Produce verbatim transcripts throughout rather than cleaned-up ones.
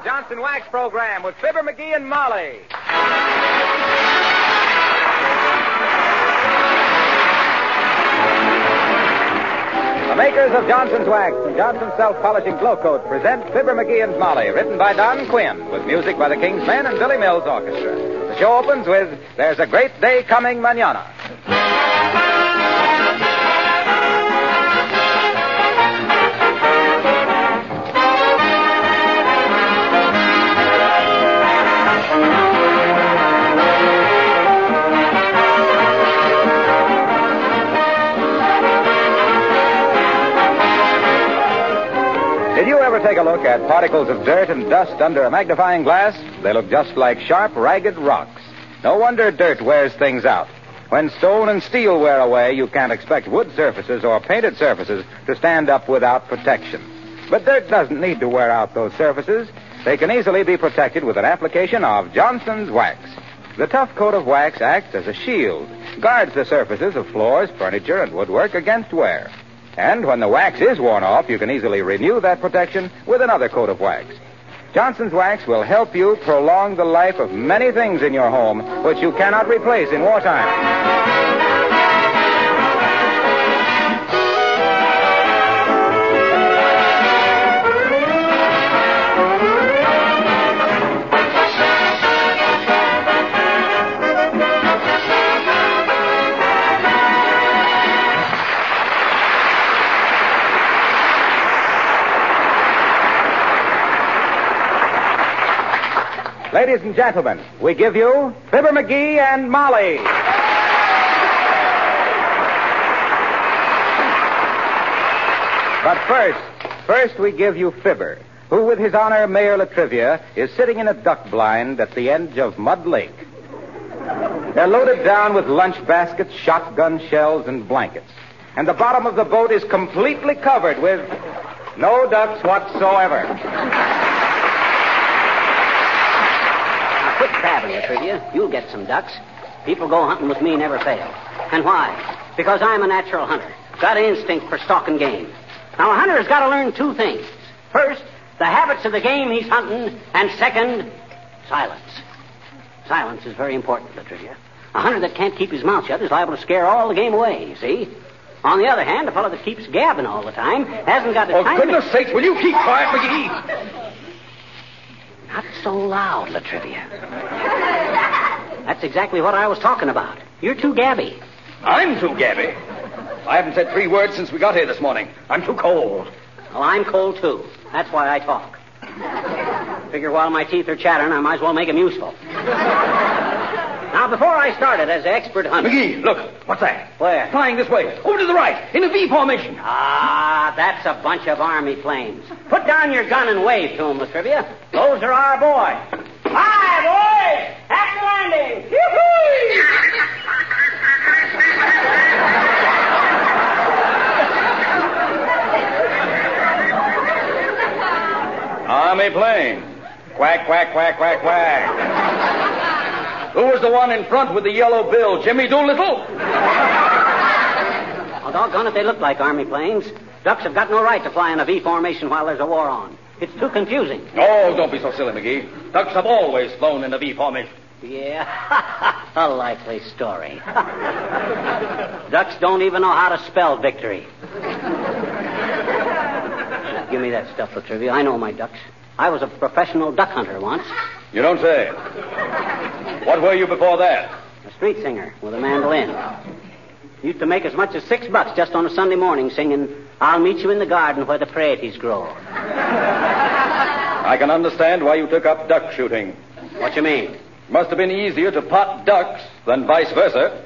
Johnson Wax program with Fibber McGee and Molly. The makers of Johnson's Wax and Johnson's Self-Polishing Glow Coat present Fibber McGee and Molly, written by Don Quinn, with music by the King's Men and Billy Mills Orchestra. The show opens with There's a Great Day Coming Mañana. Did you ever take a look at particles of dirt and dust under a magnifying glass? They look just like sharp, ragged rocks. No wonder dirt wears things out. When stone and steel wear away, you can't expect wood surfaces or painted surfaces to stand up without protection. But dirt doesn't need to wear out those surfaces. They can easily be protected with an application of Johnson's Wax. The tough coat of wax acts as a shield, guards the surfaces of floors, furniture, and woodwork against wear. And when the wax is worn off, you can easily renew that protection with another coat of wax. Johnson's Wax will help you prolong the life of many things in your home which you cannot replace in wartime. Ladies and gentlemen, we give you Fibber McGee and Molly. But first, first we give you Fibber, who with his honor, Mayor Latrivia, is sitting in a duck blind at the edge of Mud Lake. They're loaded down with lunch baskets, shotgun shells, and blankets. And the bottom of the boat is completely covered with no ducks whatsoever. Quit crabbing, Latrivia. You'll get some ducks. People go hunting with me never fail. And why? Because I'm a natural hunter. Got an instinct for stalking game. Now, a hunter's got to learn two things. First, the habits of the game he's hunting. And second, silence. Silence is very important, Latrivia. A hunter that can't keep his mouth shut is liable to scare all the game away, you see? On the other hand, a fellow that keeps gabbing all the time hasn't got the oh, time... Oh, goodness sakes, will you keep quiet, McGee? Not so loud, Latrivia. That's exactly what I was talking about. You're too gabby. I'm too gabby. I haven't said three words since we got here this morning. I'm too cold. Well, I'm cold, too. That's why I talk. Figure while my teeth are chattering, I might as well make them useful. Now, before I started as an expert hunter... McGee, look. What's that? Where? Flying this way. Over to the right. In a V formation. Ah, that's a bunch of Army planes. Put down your gun and wave to them, Latrivia. Those are our boys. Hi, boys! Happy landing! Yoo-hoo! Army plane. Quack, quack, quack, quack, quack. Who was the one in front with the yellow bill? Jimmy Doolittle? Oh, doggone it, they look like Army planes. Ducks have got no right to fly in a V formation while there's a war on. It's too confusing. Oh, don't be so silly, McGee. Ducks have always flown in a V formation. Yeah, a likely story. Ducks don't even know how to spell victory. Give me that stuff, Latrivia. I know my ducks. I was a professional duck hunter once. You don't say. What were you before that? A street singer with a mandolin. Used to make as much as six bucks just on a Sunday morning singing, I'll meet you in the garden where the praties grow. I can understand why you took up duck shooting. What you mean? Must have been easier to pot ducks than vice versa.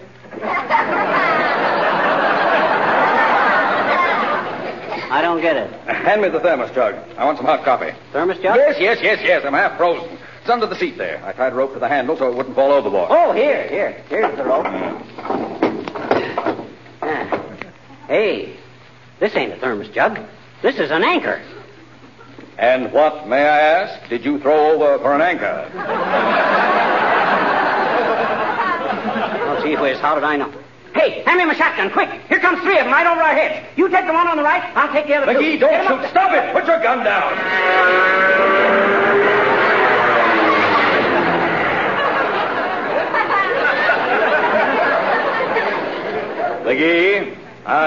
I don't get it. Hand me the thermos jug. I want some hot coffee. Thermos jug? Yes, yes, yes, yes. I'm half frozen. It's under the seat there. I tied a rope to the handle so it wouldn't fall overboard. Oh, here, here. Here's the rope. Ah. Hey, this ain't a thermos jug. This is an anchor. And what, may I ask, did you throw over for an anchor? Oh, gee whiz, how did I know? Hey, hand me my shotgun, quick. Here comes three of them right over our heads. You take the one on the right, I'll take the other two. McGee, don't shoot. Stop it. Put your gun down.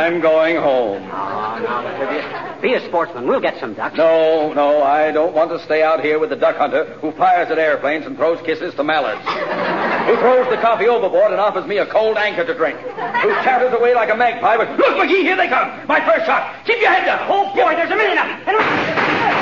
I'm going home. Oh, now, Latrivia, be a sportsman. We'll get some ducks. No, no, I don't want to stay out here with the duck hunter who fires at airplanes and throws kisses to mallards. Who throws the coffee overboard and offers me a cold anchor to drink. Who chatters away like a magpie with, look, McGee, here they come. My first shot. Keep your head down. Oh, boy, there's a million of them.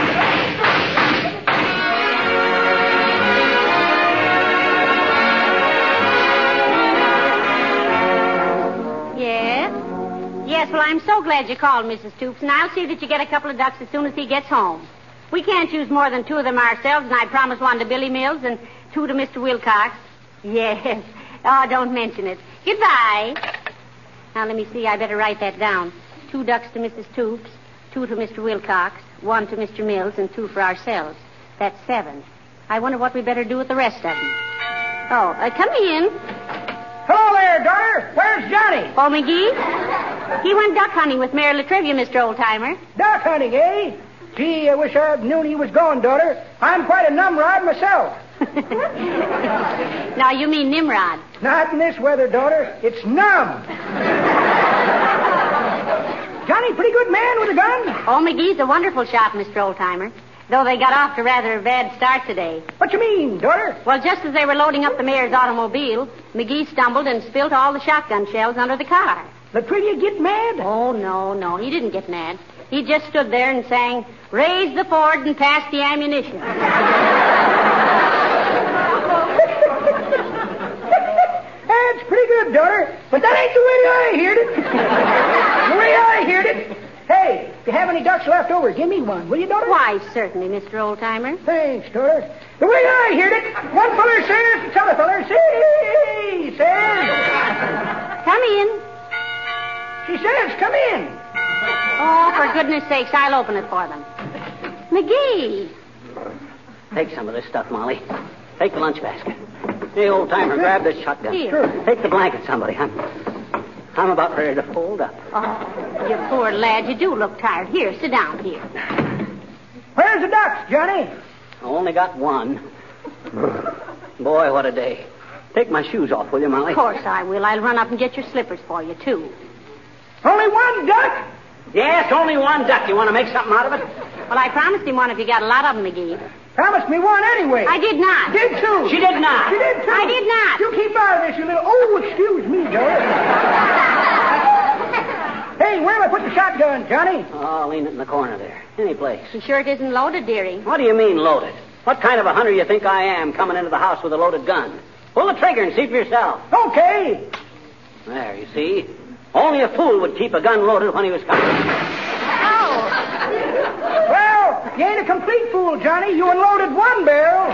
Yes, well, I'm so glad you called, Missus Toops, and I'll see that you get a couple of ducks as soon as he gets home. We can't use more than two of them ourselves, and I promised one to Billy Mills and two to Mister Wilcox. Yes. Oh, don't mention it. Goodbye. Now, let me see. I better write that down. Two ducks to Missus Toops, two to Mister Wilcox, one to Mister Mills, and two for ourselves. That's seven. I wonder what we better do with the rest of them. Oh, uh, come in. Hello there, daughter. Where's Johnny? Oh, McGee? He went duck hunting with Mary Latrivia, Mister Oldtimer. Duck hunting, eh? Gee, I wish I'd known he was gone, daughter. I'm quite a numrod myself. Now, you mean Nimrod. Not in this weather, daughter. It's numb. Johnny, pretty good man with a gun. Oh, McGee's a wonderful shot, Mister Oldtimer. Though they got off to rather a bad start today. What you mean, daughter? Well, just as they were loading up the mayor's automobile, McGee stumbled and spilt all the shotgun shells under the car. Latrivia get mad? Oh, no, no. He didn't get mad. He just stood there and sang, raise the Ford and pass the ammunition. That's pretty good, daughter. But that ain't the way I heard it. The way I heard it. Hey, if you have any ducks left over, give me one, will you, daughter? Why, certainly, Mister Oldtimer. Thanks, daughter. The way I heard it, one feller says to t'other feller, say, says. Come in. She says, come in. Oh, for goodness sakes, I'll open it for them. McGee. Take some of this stuff, Molly. Take the lunch basket. Hey, Oldtimer, grab this shotgun. Here. Sure. Take the blanket, somebody. I'm, I'm about ready to fold up. Oh, you poor lad. You do look tired. Here, sit down here. Where's the ducks, Johnny? I only got one. Boy, what a day. Take my shoes off, will you, Molly? Of course I will. I'll run up and get your slippers for you, too. Only one duck? Yes, only one duck. You want to make something out of it? Well, I promised him one if you got a lot of them, McGee. Promised me one anyway. I did not. Did too. She did not. She did too. I did not. You keep out of this, you little... Oh, excuse me, daughter. Hey, where'll I put the shotgun, Johnny? Oh, lean it in the corner there. Any place. You sure it isn't loaded, dearie? What do you mean, loaded? What kind of a hunter you think I am coming into the house with a loaded gun? Pull the trigger and see for yourself. Okay. There, you see? Only a fool would keep a gun loaded when he was coming. Oh. Well, you ain't a complete fool, Johnny. You unloaded one barrel.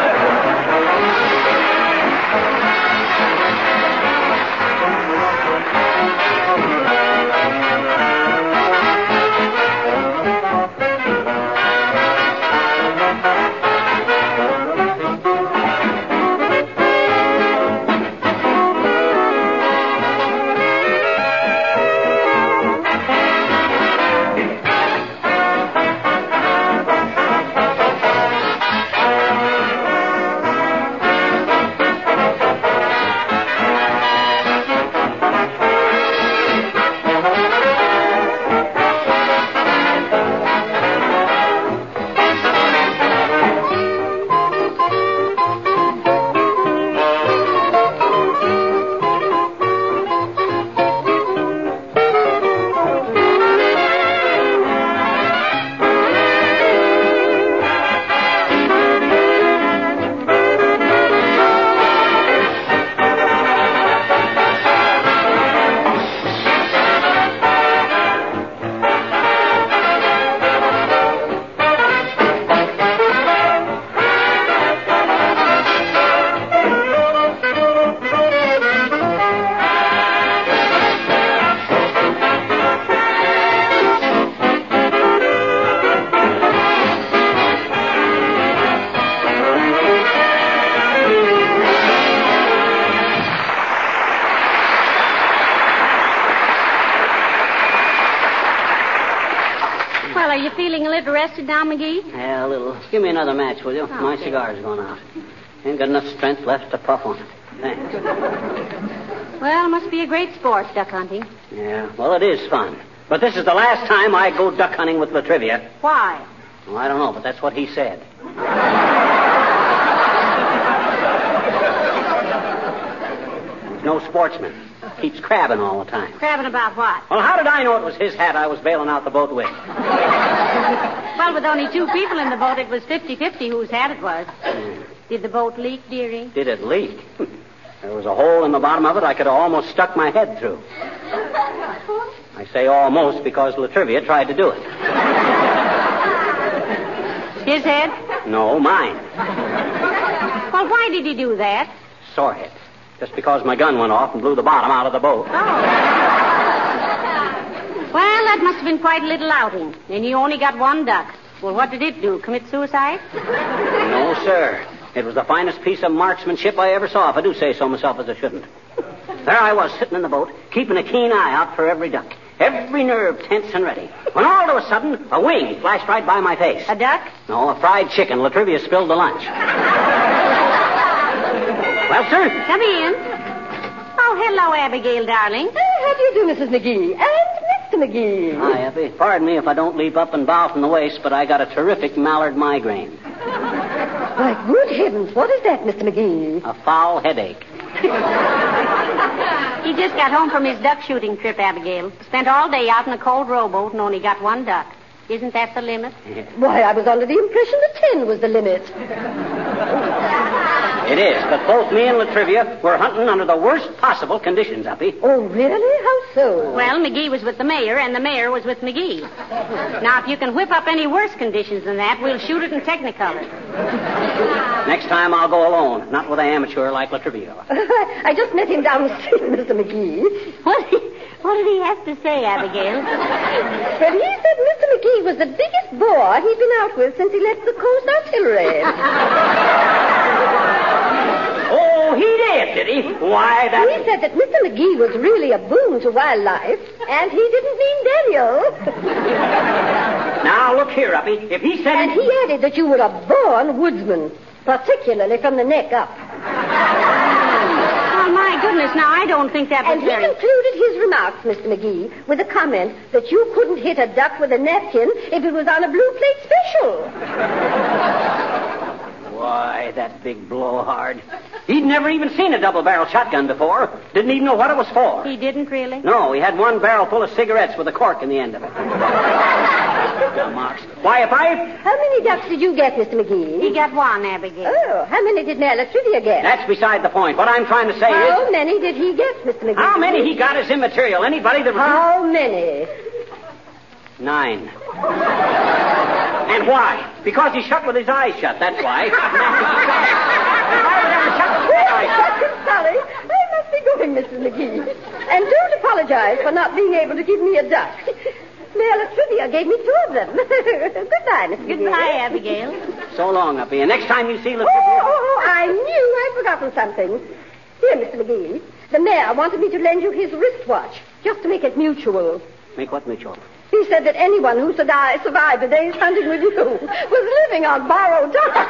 Are you feeling a little rested now, McGee? Yeah, a little. Give me another match, will you? Okay. My cigar's going out. Ain't got enough strength left to puff on it. Thanks. Well, it must be a great sport, duck hunting. Yeah, well, it is fun. But this is the last time I go duck hunting with Latrivia. Why? Well, I don't know, but that's what he said. He's no sportsman. Keeps crabbing all the time. Crabbing about what? Well, how did I know it was his hat I was bailing out the boat with? Well, with only two people in the boat, it was fifty-fifty whose hat it was. Mm. Did the boat leak, dearie? Did it leak? There was a hole in the bottom of it I could have almost stuck my head through. I say almost because Latrivia tried to do it. His head? No, mine. Well, why did he do that? Sore head. Just because my gun went off and blew the bottom out of the boat. Oh. Well, that must have been quite a little outing. And you only got one duck. Well, what did it do? Commit suicide? No, sir. It was the finest piece of marksmanship I ever saw, if I do say so myself as I shouldn't. There I was, sitting in the boat, keeping a keen eye out for every duck. Every nerve tense and ready. When all of a sudden, a wing flashed right by my face. A duck? No, a fried chicken. Latrivia spilled the lunch. Well, sir? Come in. Oh, hello, Abigail, darling. Uh, how do you do, Missus McGee? And Mister McGee. Hi, Abby. Pardon me if I don't leap up and bow from the waist, but I got a terrific mallard migraine. My good heavens, what is that, Mister McGee? A foul headache. He just got home from his duck shooting trip, Abigail. Spent all day out in a cold rowboat and only got one duck. Isn't that the limit? Why, I was under the impression that ten was the limit. It is, but both me and Latrivia were hunting under the worst possible conditions, Uppy. Oh, really? How so? Well, McGee was with the mayor, and the mayor was with McGee. Now, if you can whip up any worse conditions than that, we'll shoot it in Technicolor. Next time I'll go alone, not with an amateur like Latrivia. I just met him down the street, Mister McGee. What, what did he have to say, Abigail? Well, he said Mister McGee was the biggest bore he'd been out with since he left the Coast Artillery. Oh, he did, did he? Why, that... He said that Mister McGee was really a boon to wildlife, and he didn't mean Daniel. Now, look here, Uppy. If he said... And he added that you were a born woodsman, particularly from the neck up. Oh, my goodness, now, I don't think that was And he very... concluded his remarks, Mister McGee, with a comment that you couldn't hit a duck with a napkin if it was on a blue plate special. Why, that big blowhard. He'd never even seen a double-barrel shotgun before. Didn't even know what it was for. He didn't, really? No, he had one barrel full of cigarettes with a cork in the end of it. Now, Marks. Why, if I... How many ducks did you get, Mister McGee? He got one, Abigail. Oh, how many did Mayor Latrivia get? That's beside the point. What I'm trying to say How is... many did he get, Mister McGee? How many he got is immaterial. Anybody that was... How many? Nine. And why? Because he shut with his eyes shut, that's why. Why would I shut with his eyes shut? Sorry, I must be going, Missus McGee. And don't apologize for not being able to give me a duck. Mayor Latrivia gave me two of them. Goodbye, Mister McGee. Goodbye, Abigail. So long, Uppy. And next time you see Latrivia... Oh, oh, oh, I knew I'd forgotten something. Here, Mister McGee. The mayor wanted me to lend you his wristwatch, just to make it mutual. Make what mutual? He said that anyone who survived, survived a day's hunting with you was living on borrowed time.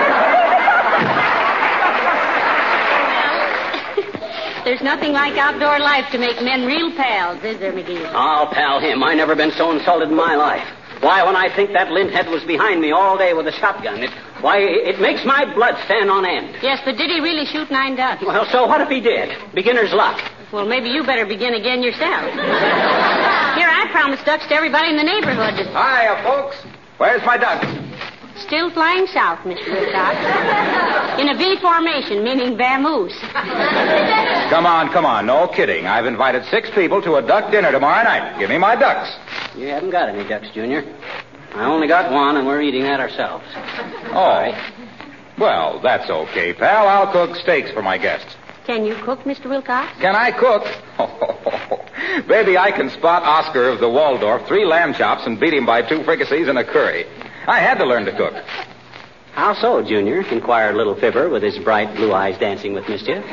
There's nothing like outdoor life to make men real pals, is there, McGee? I'll pal him. I never been so insulted in my life. Why, when I think that linthead was behind me all day with a shotgun, it, why, it makes my blood stand on end. Yes, but did he really shoot nine ducks? Well, so what if he did? Beginner's luck. Well, maybe you better begin again yourself. Here, I promised ducks to everybody in the neighborhood. Hiya, folks. Where's my duck? Still flying south, Mister Wilcox. In a V formation, meaning vamoose. Come on, come on. No kidding. I've invited six people to a duck dinner tomorrow night. Give me my ducks. You haven't got any ducks, Junior. I only got one, and we're eating that ourselves. Oh. Right. Well, that's okay, pal. I'll cook steaks for my guests. Can you cook, Mister Wilcox? Can I cook? Oh, baby, I can spot Oscar of the Waldorf three lamb chops and beat him by two fricassees and a curry. I had to learn to cook. How so, Junior? Inquired little Fibber with his bright blue eyes dancing with mischief.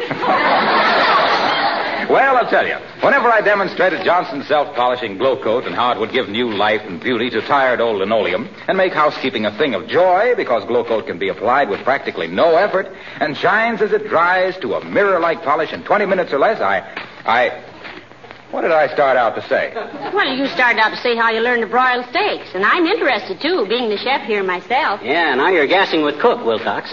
Well, I'll tell you. Whenever I demonstrated Johnson's self-polishing glow coat and how it would give new life and beauty to tired old linoleum and make housekeeping a thing of joy because glow coat can be applied with practically no effort and shines as it dries to a mirror-like polish in twenty minutes or less, I... I... What did I start out to say? Well, you started out to say how you learned to broil steaks, and I'm interested, too, being the chef here myself. Yeah, now you're gassing with Cook, Wilcox.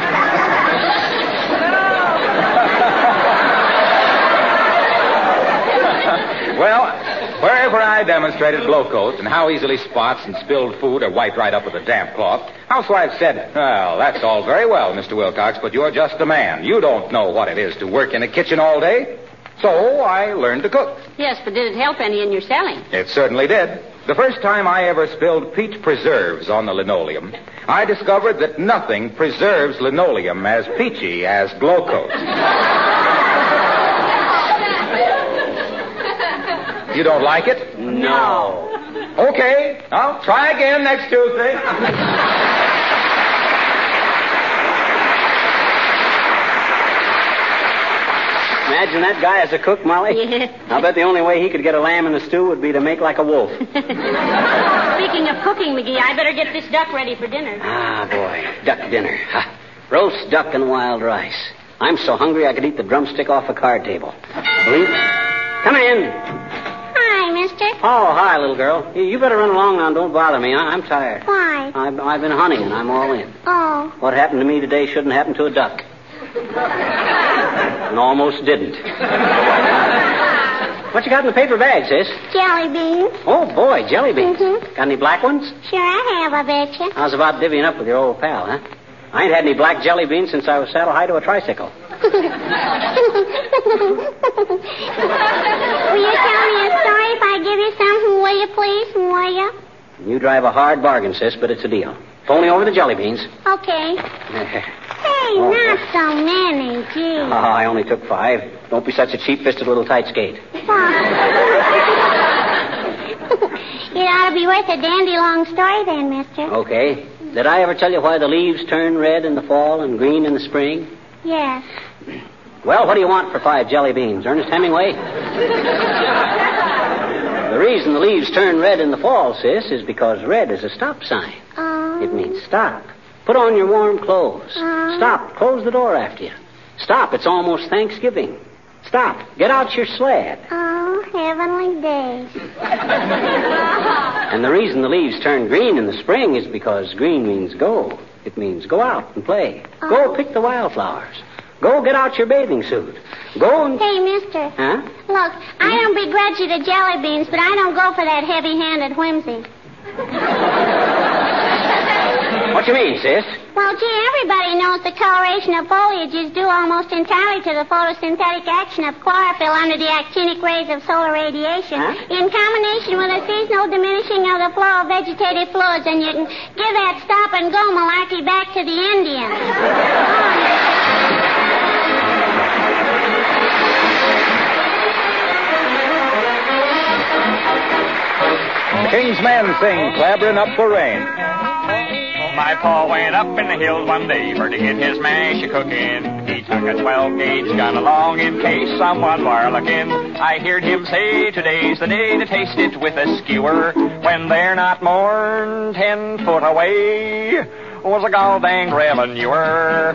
Well, wherever I demonstrated glow coats and how easily spots and spilled food are wiped right up with a damp cloth, housewives said, well, that's all very well, Mister Wilcox, but you're just a man. You don't know what it is to work in a kitchen all day. So I learned to cook. Yes, but did it help any in your selling? It certainly did. The first time I ever spilled peach preserves on the linoleum, I discovered that nothing preserves linoleum as peachy as glow coats. You don't like it? No. Okay, I'll try again next Tuesday. Imagine that guy as a cook, Molly. Yes. I'll bet the only way he could get a lamb in the stew would be to make like a wolf. Speaking of cooking, McGee, I better get this duck ready for dinner. Ah, boy. Duck dinner. Ha. Roast duck and wild rice. I'm so hungry I could eat the drumstick off a card table. Believe it? Come in. Hi, mister. Oh, hi, little girl. You- You better run along now. Don't bother me. I- I'm tired. Why? I've, I've been hunting and I'm all in. Oh. What happened to me today shouldn't happen to a duck. And almost didn't. What you got in the paper bag, sis? Jelly beans. Oh, boy, jelly beans. Mhm. Got any black ones? Sure I have, I bet you. How's about divvying up with your old pal, huh? I ain't had any black jelly beans since I was saddle high to a tricycle. Will you tell me a story if I give you something, will you, please? Will you? You drive a hard bargain, sis, but it's a deal. Phone me over the jelly beans. Okay. Hey, Oh, not so many, gee. Oh, I only took five. Don't be such a cheap-fisted little tight skate. It ought to be worth a dandy long story then, mister. Okay. Did I ever tell you why the leaves turn red in the fall and green in the spring? Yes. Well, what do you want for five jelly beans? Ernest Hemingway? The reason the leaves turn red in the fall, sis, is because red is a stop sign. Oh. It means stop. Put on your warm clothes. Uh. Stop. Close the door after you. Stop. It's almost Thanksgiving. Stop. Get out your sled. Oh, heavenly days. And the reason the leaves turn green in the spring is because green means go. It means go out and play. Go Oh. pick the wildflowers. Go get out your bathing suit. Go and... Hey, mister. Huh? Look, I don't begrudge you the jelly beans, but I don't go for that heavy-handed whimsy. What you mean, sis? Well, gee, everybody knows the coloration of foliage is due almost entirely to the photosynthetic action of chlorophyll under the actinic rays of solar radiation, Huh? in combination with a seasonal diminishing of the flow of vegetative fluids, and you can give that stop-and-go malarkey back to the Indians. The King's men sing Clabbering Up for Rain. My pa went up in the hills one day for to get his mash a-cooking. He took a twelve-gauge gun along in case someone were looking. I heard him say today's the day to taste it with a skewer when they're not more'n ten foot away. Was a gall-danged revenuer.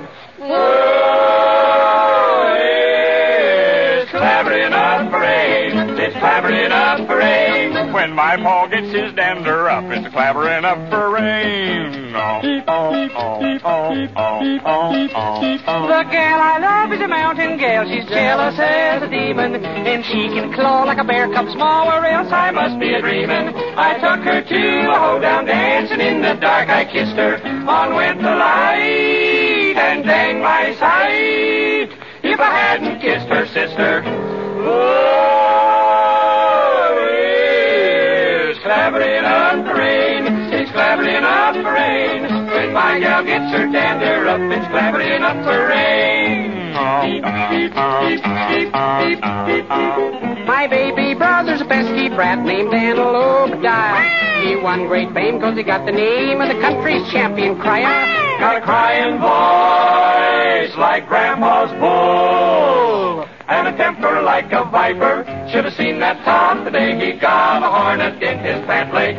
Whoa, it's clabbering up for rain. It's clabbering up for rain. When my pa gets his dander up, it's clabbering up for rain. Oh, oh, oh, oh, oh, oh, oh. The gal I love is a mountain gal. She's jealous as a demon, and she can claw like a bear cub small, or else I must be a dreamin'. I took her to a hoedown dance, and in the dark I kissed her. On went the light, and dang my sight, if I hadn't kissed her sister. Oh, it's clabbering up for rain. It's clabbering up for rain. When my gal gets her dander up, it's clabbering up for rain. My baby brother's a pesky brat named Daniel Obadiah. He won great fame because he got the name of the country's champion crier. Got a crying voice like Grandpa's bull, and a temper like a viper. Should have seen that top the day he got a hornet in his pant leg.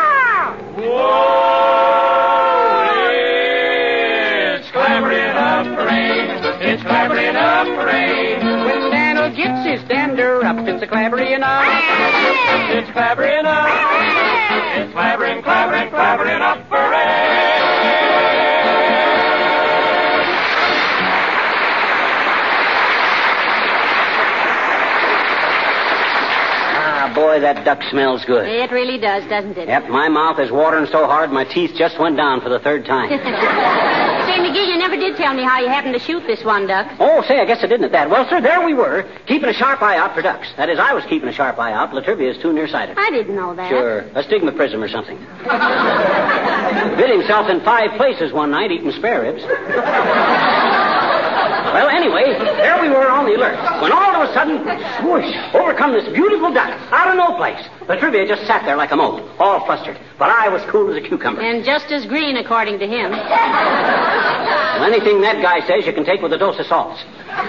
Whoa, it's clambering up for rain. It's clambering up for rain. When Daniel Wimple gets his dander up. It's a clabbering up. It's clabbering up. It's clabbering, clabbering, clabbering up for Boy, that duck smells good. It really does, doesn't it? Yep, my mouth is watering so hard my teeth just went down for the third time. Say, McGee, you never did tell me how you happened to shoot this one duck. Oh, say, I guess I didn't at that. Well, sir, there we were, keeping a sharp eye out for ducks. That is, I was keeping a sharp eye out. Latrivia is too nearsighted. I didn't know that. Sure, astigmatism or something. Bit himself in five places one night eating spare ribs. Well, anyway, there we were on the alert, when all of a sudden, swoosh, over come this beautiful duck, out of no place. Latrivia just sat there like a mope, all flustered, but I was cool as a cucumber. And just as green, according to him. Well, anything that guy says you can take with a dose of salts.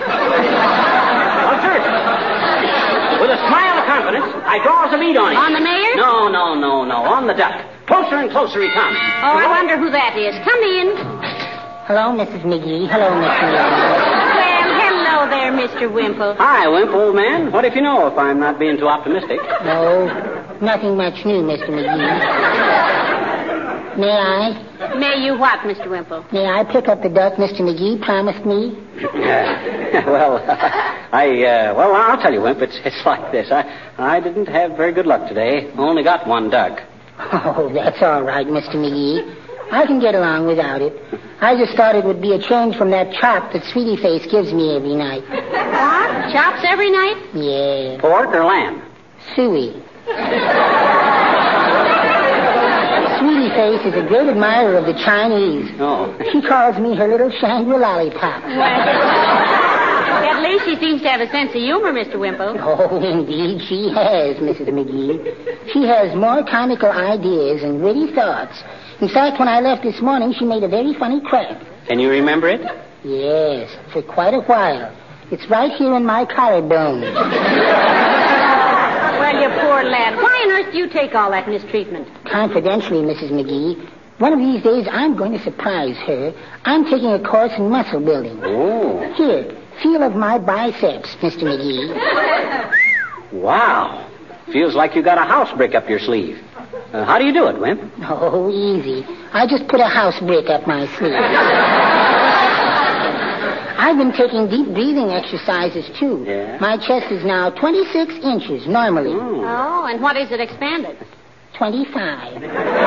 Well, sir, with a smile of confidence, I draws a bead on him. On the mayor? No, no, no, no, on the duck. Closer and closer he comes. Oh, I wonder who that is. Come in. Hello, Missus McGee. Hello, Mister McGee. Well, hello there, Mister Wimple. Hi, Wimp, old man. What if you know if I'm not being too optimistic? No, nothing much new, Mister McGee. May I? May you what, Mister Wimple? May I pick up the duck Mister McGee promised me? Uh, well, I, uh, well, I'll tell you, Wimp, it's, it's like this. I, I didn't have very good luck today. Only got one duck. Oh, that's all right, Mister McGee. I can get along without it. I just thought it would be a change from that chop that Sweetie Face gives me every night. What? Chops every night? Yeah. Pork or lamb? Suey. Sweetie Face is a great admirer of the Chinese. Oh. She calls me her little Shangri lollipop. Well, at least she seems to have a sense of humor, Mister Wimple. Oh, indeed she has, Missus McGee. She has more comical ideas and witty thoughts. In fact, when I left this morning, she made a very funny crack. Can you remember it? Yes, for quite a while. It's right here in my collarbone. Well, you poor lad. Why on earth do you take all that mistreatment? Confidentially, Missus McGee, one of these days I'm going to surprise her. I'm taking a course in muscle building. Oh. Here, feel of my biceps, Mister McGee. Wow. Feels like you got a house brick up your sleeve. Uh, how do you do it, Wimp? Oh, easy. I just put a house brick up my sleeve. I've been taking deep breathing exercises, too. Yeah? My chest is now twenty-six inches normally. Mm. Oh, and what is it expanded? twenty-five.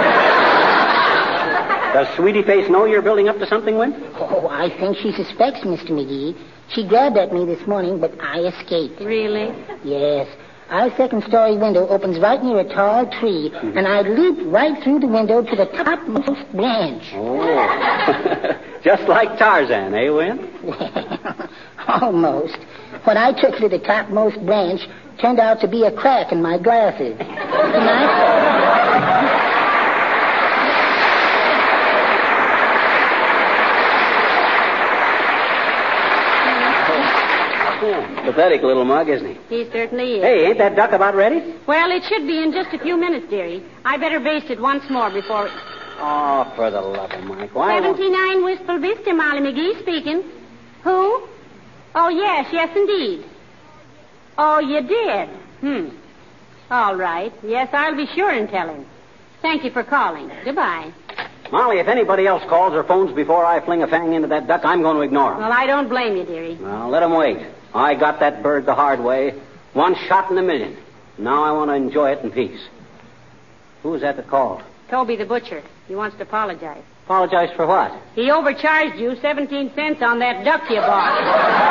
Does Sweetie Face know you're building up to something, Wimp? Oh, I think she suspects, Mister McGee. She grabbed at me this morning, but I escaped. Really? Yes. Our second-story window opens right near a tall tree, and I leaped right through the window to the topmost branch. Oh. Just like Tarzan, eh, Wimp? Almost. When I took to the topmost branch, turned out to be a crack in my glasses. And I... Yeah, pathetic little mug, isn't he? He certainly is. Hey, ain't that duck about ready? Well, it should be in just a few minutes, dearie. I better baste it once more before... It... Oh, for the love of Mike, why... seventy-nine Wistful Vista, Molly McGee speaking. Who? Oh, yes, yes, indeed. Oh, you did? Hmm. All right. Yes, I'll be sure and tell him. Thank you for calling. Goodbye. Molly, if anybody else calls or phones before I fling a fang into that duck, I'm going to ignore them. Well, I don't blame you, dearie. Well, let him wait. I got that bird the hard way. One shot in a million. Now I want to enjoy it in peace. Who was that that called? Toby the butcher. He wants to apologize. Apologize for what? He overcharged you seventeen cents on that duck you bought.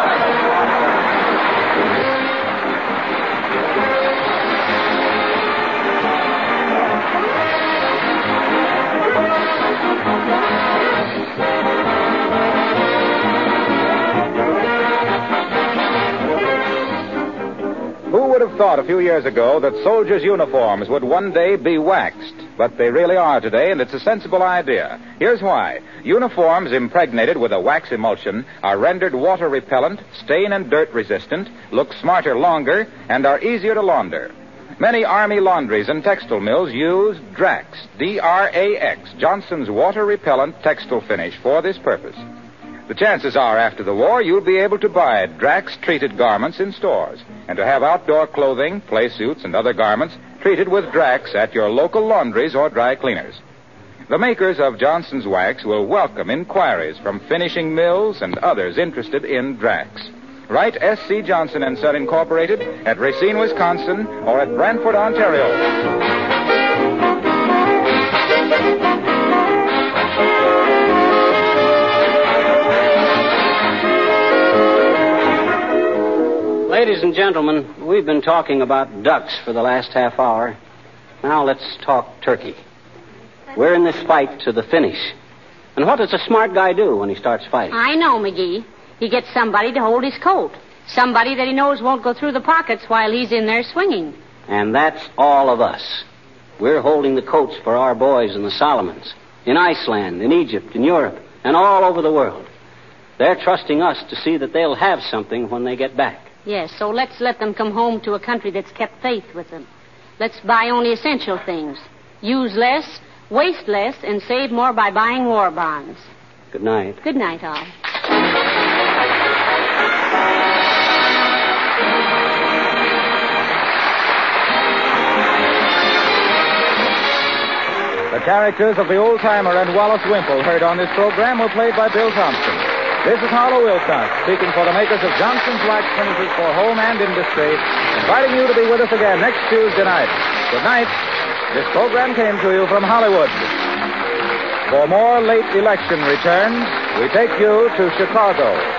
Who would have thought a few years ago that soldiers' uniforms would one day be waxed? But they really are today, and it's a sensible idea. Here's why. Uniforms impregnated with a wax emulsion are rendered water repellent, stain and dirt resistant, look smarter longer, and are easier to launder. Many Army laundries and textile mills use Drax, D R A X, Johnson's water repellent textile finish for this purpose. The chances are, after the war, you'll be able to buy Drax-treated garments in stores and to have outdoor clothing, play suits, and other garments treated with Drax at your local laundries or dry cleaners. The makers of Johnson's Wax will welcome inquiries from finishing mills and others interested in Drax. Write S C. Johnson and Son Incorporated at Racine, Wisconsin, or at Brantford, Ontario. Ladies and gentlemen, we've been talking about ducks for the last half hour. Now let's talk turkey. We're in this fight to the finish. And what does a smart guy do when he starts fighting? I know, McGee. He gets somebody to hold his coat. Somebody that he knows won't go through the pockets while he's in there swinging. And that's all of us. We're holding the coats for our boys in the Solomons, in Iceland, in Egypt, in Europe, and all over the world. They're trusting us to see that they'll have something when they get back. Yes, so let's let them come home to a country that's kept faith with them. Let's buy only essential things. Use less, waste less, and save more by buying war bonds. Good night. Good night, all. The characters of the old-timer and Wallace Wimple heard on this program were played by Bill Thompson. This is Harlow Wilcox, speaking for the makers of Johnson's Wax Finishes for Home and Industry, inviting you to be with us again next Tuesday night. Good night. This program came to you from Hollywood. For more late election returns, we take you to Chicago.